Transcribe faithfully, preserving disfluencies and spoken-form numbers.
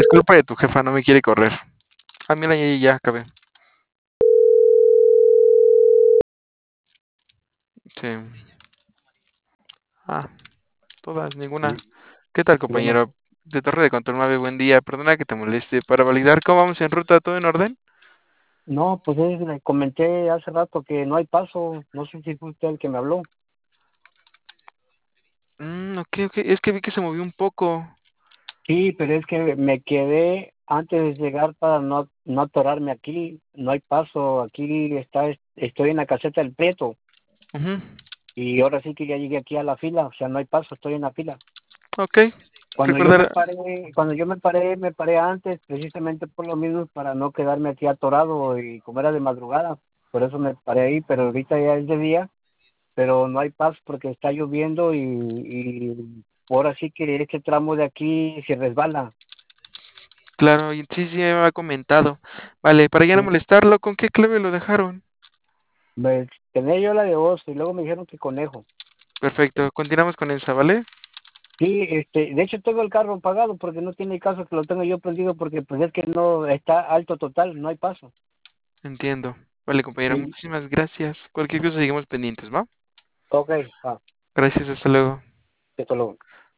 culpa de tu jefa, no me quiere correr. Ah, mira, ya, ya acabé. Sí. Ah, todas, ninguna. Sí, ¿Qué tal, bueno, compañero? De Torre de Control Mave, buen día. Perdona que te moleste. Para validar cómo vamos en ruta, ¿todo en orden? no, pues es, le comenté hace rato que no hay paso, no sé si fue usted el que me habló. Mm, ok, ok. Es que vi que se movió un poco. Sí, pero es que me quedé antes de llegar para no, no atorarme aquí, no hay paso, aquí está, estoy en la caseta del Prieto Ujú. y ahora sí que ya llegué aquí a la fila, o sea, no hay paso, estoy en la fila. Ok. Cuando yo me Recordar. paré, cuando yo me paré, me paré antes, precisamente por lo mismo, para no quedarme aquí atorado y como era de madrugada, por eso me paré ahí, pero ahorita ya es de día, pero no hay paz porque está lloviendo y, y ahora sí que este tramo de aquí se resbala. Claro, y sí, sí, me había comentado. Vale, para ya no Sí. molestarlo, ¿con qué clave lo dejaron? Me, tenía yo la de oso y luego me dijeron que conejo. Perfecto, continuamos con esa, ¿vale? Sí, este, de hecho tengo el carro pagado porque no tiene caso que lo tenga yo prendido porque pues es que no está alto total, no hay paso. Entiendo. Vale, compañero, Sí, muchísimas gracias. Cualquier cosa seguimos pendientes, ¿va? ok, ah, Gracias, hasta luego. hasta luego.